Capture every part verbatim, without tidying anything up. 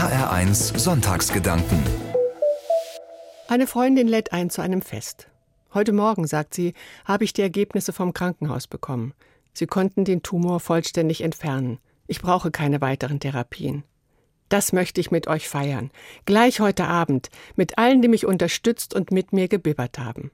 H R eins Sonntagsgedanken. Eine Freundin lädt ein zu einem Fest. Heute Morgen, sagt sie, habe ich die Ergebnisse vom Krankenhaus bekommen. Sie konnten den Tumor vollständig entfernen. Ich brauche keine weiteren Therapien. Das möchte ich mit euch feiern. Gleich heute Abend. Mit allen, die mich unterstützt und mit mir gebibbert haben.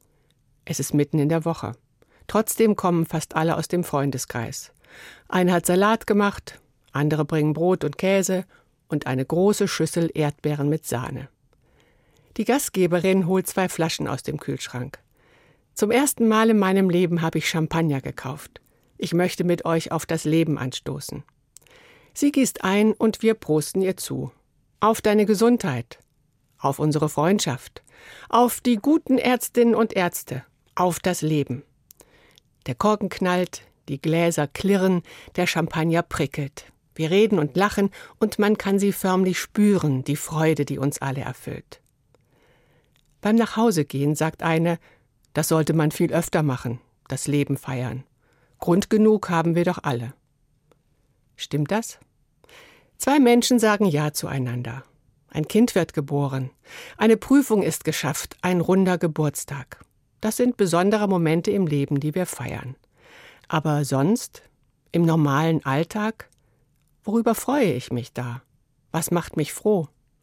Es ist mitten in der Woche. Trotzdem kommen fast alle aus dem Freundeskreis. Einer hat Salat gemacht, andere bringen Brot und Käse und eine große Schüssel Erdbeeren mit Sahne. Die Gastgeberin holt zwei Flaschen aus dem Kühlschrank. Zum ersten Mal in meinem Leben habe ich Champagner gekauft. Ich möchte mit euch auf das Leben anstoßen. Sie gießt ein und wir prosten ihr zu. Auf deine Gesundheit, auf unsere Freundschaft, auf die guten Ärztinnen und Ärzte, auf das Leben. Der Korken knallt, die Gläser klirren, der Champagner prickelt. Wir reden und lachen und man kann sie förmlich spüren, die Freude, die uns alle erfüllt. Beim Nachhausegehen sagt eine, das sollte man viel öfter machen, das Leben feiern. Grund genug haben wir doch alle. Stimmt das? Zwei Menschen sagen Ja zueinander. Ein Kind wird geboren. Eine Prüfung ist geschafft, ein runder Geburtstag. Das sind besondere Momente im Leben, die wir feiern. Aber sonst, im normalen Alltag, worüber freue ich mich da? Was macht mich froh?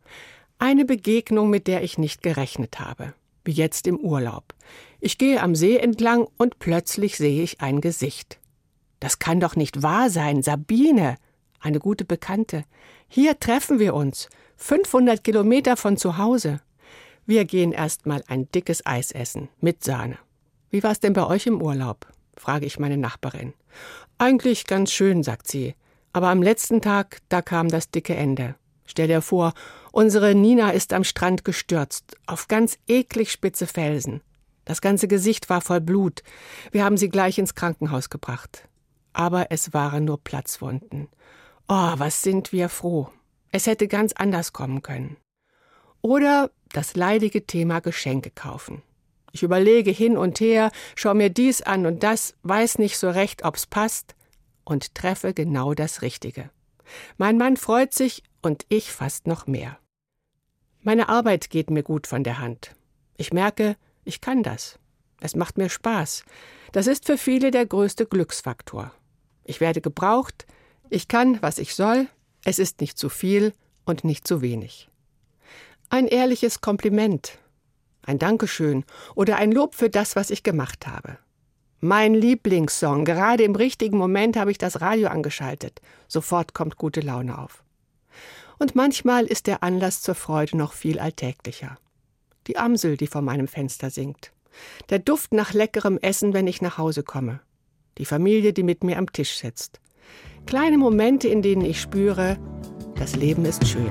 Eine Begegnung, mit der ich nicht gerechnet habe, wie jetzt im Urlaub. Ich gehe am See entlang und plötzlich sehe ich ein Gesicht. Das kann doch nicht wahr sein, Sabine, eine gute Bekannte. Hier treffen wir uns, fünfhundert Kilometer von zu Hause. Wir gehen erst mal ein dickes Eis essen, mit Sahne. Wie war's denn bei euch im Urlaub? Frage ich meine Nachbarin. Eigentlich ganz schön, sagt sie. Aber am letzten Tag, da kam das dicke Ende. Stell dir vor, unsere Nina ist am Strand gestürzt, auf ganz eklig spitze Felsen. Das ganze Gesicht war voll Blut. Wir haben sie gleich ins Krankenhaus gebracht. Aber es waren nur Platzwunden. Oh, was sind wir froh. Es hätte ganz anders kommen können. Oder das leidige Thema Geschenke kaufen. Ich überlege hin und her, schaue mir dies an und das, weiß nicht so recht, ob's passt und treffe genau das Richtige. Mein Mann freut sich und ich fast noch mehr. Meine Arbeit geht mir gut von der Hand. Ich merke, ich kann das. Es macht mir Spaß. Das ist für viele der größte Glücksfaktor. Ich werde gebraucht, ich kann, was ich soll, es ist nicht zu viel und nicht zu wenig. Ein ehrliches Kompliment, ein Dankeschön oder ein Lob für das, was ich gemacht habe. Mein Lieblingssong, gerade im richtigen Moment habe ich das Radio angeschaltet. Sofort kommt gute Laune auf. Und manchmal ist der Anlass zur Freude noch viel alltäglicher. Die Amsel, die vor meinem Fenster singt. Der Duft nach leckerem Essen, wenn ich nach Hause komme. Die Familie, die mit mir am Tisch sitzt. Kleine Momente, in denen ich spüre, das Leben ist schön.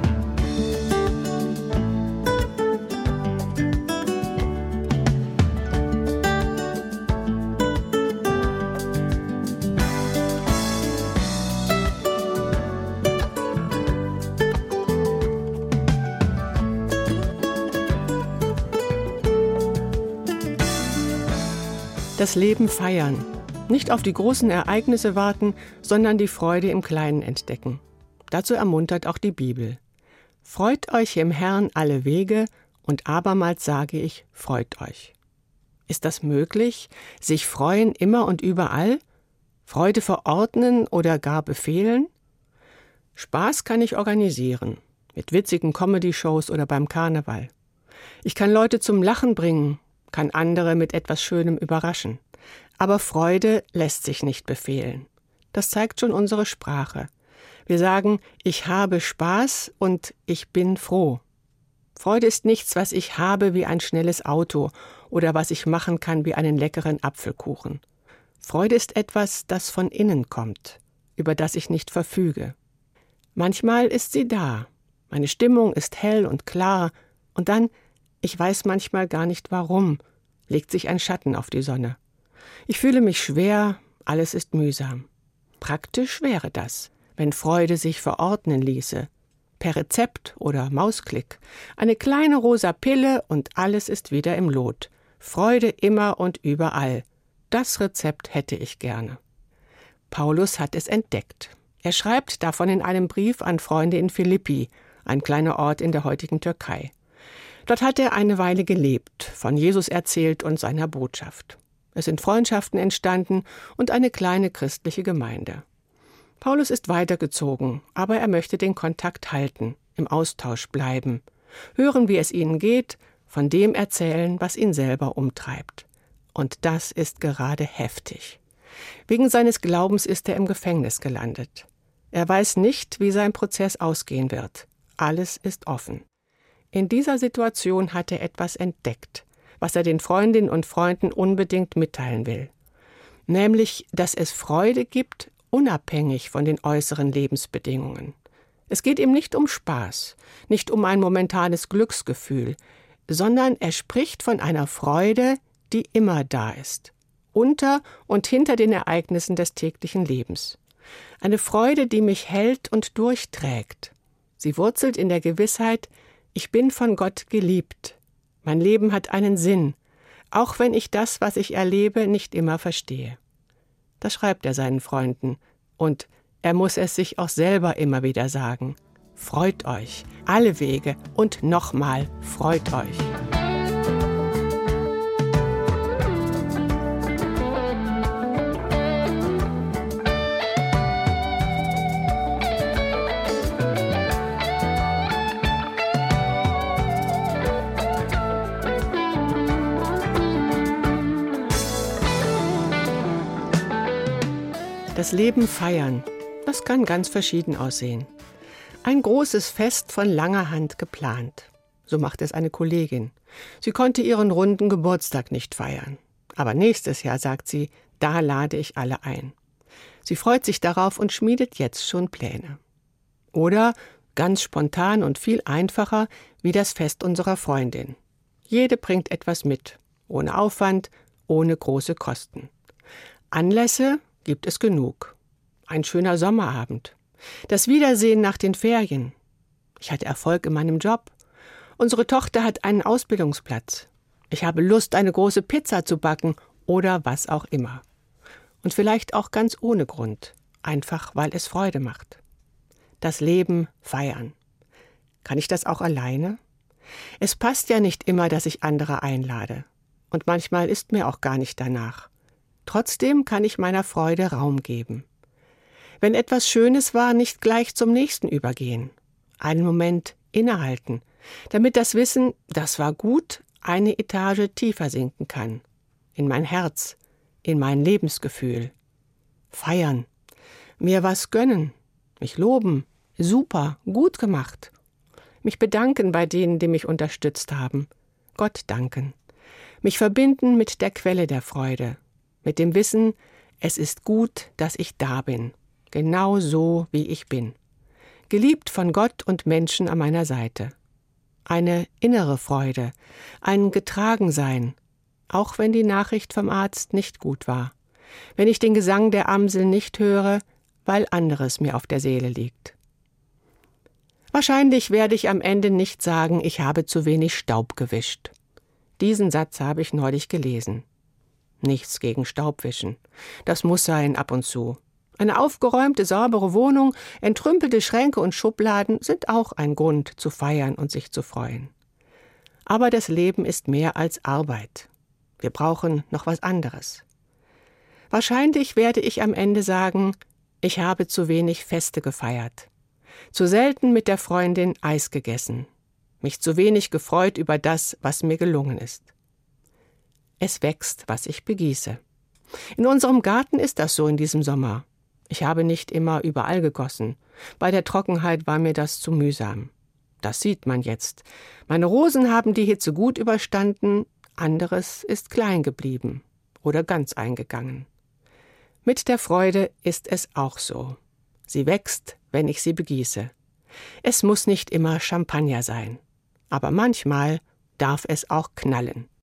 Das Leben feiern. Nicht auf die großen Ereignisse warten, sondern die Freude im Kleinen entdecken. Dazu ermuntert auch die Bibel. Freut euch im Herrn alle Wege und abermals sage ich, freut euch. Ist das möglich? Sich freuen immer und überall? Freude verordnen oder gar befehlen? Spaß kann ich organisieren. Mit witzigen Comedy-Shows oder beim Karneval. Ich kann Leute zum Lachen bringen, kann andere mit etwas Schönem überraschen. Aber Freude lässt sich nicht befehlen. Das zeigt schon unsere Sprache. Wir sagen, ich habe Spaß und ich bin froh. Freude ist nichts, was ich habe wie ein schnelles Auto oder was ich machen kann wie einen leckeren Apfelkuchen. Freude ist etwas, das von innen kommt, über das ich nicht verfüge. Manchmal ist sie da. Meine Stimmung ist hell und klar und dann, ich weiß manchmal gar nicht warum, legt sich ein Schatten auf die Sonne. Ich fühle mich schwer, alles ist mühsam. Praktisch wäre das, wenn Freude sich verordnen ließe. Per Rezept oder Mausklick. Eine kleine rosa Pille und alles ist wieder im Lot. Freude immer und überall. Das Rezept hätte ich gerne. Paulus hat es entdeckt. Er schreibt davon in einem Brief an Freunde in Philippi, ein kleiner Ort in der heutigen Türkei. Dort hat er eine Weile gelebt, von Jesus erzählt und seiner Botschaft. Es sind Freundschaften entstanden und eine kleine christliche Gemeinde. Paulus ist weitergezogen, aber er möchte den Kontakt halten, im Austausch bleiben, hören, wie es ihnen geht, von dem erzählen, was ihn selber umtreibt. Und das ist gerade heftig. Wegen seines Glaubens ist er im Gefängnis gelandet. Er weiß nicht, wie sein Prozess ausgehen wird. Alles ist offen. In dieser Situation hat er etwas entdeckt, was er den Freundinnen und Freunden unbedingt mitteilen will. Nämlich, dass es Freude gibt, unabhängig von den äußeren Lebensbedingungen. Es geht ihm nicht um Spaß, nicht um ein momentanes Glücksgefühl, sondern er spricht von einer Freude, die immer da ist, unter und hinter den Ereignissen des täglichen Lebens. Eine Freude, die mich hält und durchträgt. Sie wurzelt in der Gewissheit, ich bin von Gott geliebt. Mein Leben hat einen Sinn, auch wenn ich das, was ich erlebe, nicht immer verstehe. Das schreibt er seinen Freunden. Und er muss es sich auch selber immer wieder sagen. Freut euch, alle Wege und nochmal freut euch. Das Leben feiern, das kann ganz verschieden aussehen. Ein großes Fest von langer Hand geplant. So macht es eine Kollegin. Sie konnte ihren runden Geburtstag nicht feiern. Aber nächstes Jahr, sagt sie, da lade ich alle ein. Sie freut sich darauf und schmiedet jetzt schon Pläne. Oder ganz spontan und viel einfacher wie das Fest unserer Freundin. Jede bringt etwas mit, ohne Aufwand, ohne große Kosten. Anlässe gibt es genug. Ein schöner Sommerabend. Das Wiedersehen nach den Ferien. Ich hatte Erfolg in meinem Job. Unsere Tochter hat einen Ausbildungsplatz. Ich habe Lust, eine große Pizza zu backen oder was auch immer. Und vielleicht auch ganz ohne Grund. Einfach, weil es Freude macht. Das Leben feiern. Kann ich das auch alleine? Es passt ja nicht immer, dass ich andere einlade. Und manchmal ist mir auch gar nicht danach. Trotzdem kann ich meiner Freude Raum geben. Wenn etwas Schönes war, nicht gleich zum nächsten übergehen. Einen Moment innehalten, damit das Wissen, das war gut, eine Etage tiefer sinken kann. In mein Herz, in mein Lebensgefühl. Feiern, mir was gönnen, mich loben, super, gut gemacht. Mich bedanken bei denen, die mich unterstützt haben. Gott danken. Mich verbinden mit der Quelle der Freude. Mit dem Wissen, es ist gut, dass ich da bin, genau so, wie ich bin. Geliebt von Gott und Menschen an meiner Seite. Eine innere Freude, ein Getragensein, auch wenn die Nachricht vom Arzt nicht gut war, wenn ich den Gesang der Amsel nicht höre, weil anderes mir auf der Seele liegt. Wahrscheinlich werde ich am Ende nicht sagen, ich habe zu wenig Staub gewischt. Diesen Satz habe ich neulich gelesen. Nichts gegen Staubwischen. Das muss sein ab und zu. Eine aufgeräumte, saubere Wohnung, entrümpelte Schränke und Schubladen sind auch ein Grund zu feiern und sich zu freuen. Aber das Leben ist mehr als Arbeit. Wir brauchen noch was anderes. Wahrscheinlich werde ich am Ende sagen, ich habe zu wenig Feste gefeiert. Zu selten mit der Freundin Eis gegessen. Mich zu wenig gefreut über das, was mir gelungen ist. Es wächst, was ich begieße. In unserem Garten ist das so in diesem Sommer. Ich habe nicht immer überall gegossen. Bei der Trockenheit war mir das zu mühsam. Das sieht man jetzt. Meine Rosen haben die Hitze gut überstanden, anderes ist klein geblieben oder ganz eingegangen. Mit der Freude ist es auch so. Sie wächst, wenn ich sie begieße. Es muss nicht immer Champagner sein, aber manchmal darf es auch knallen.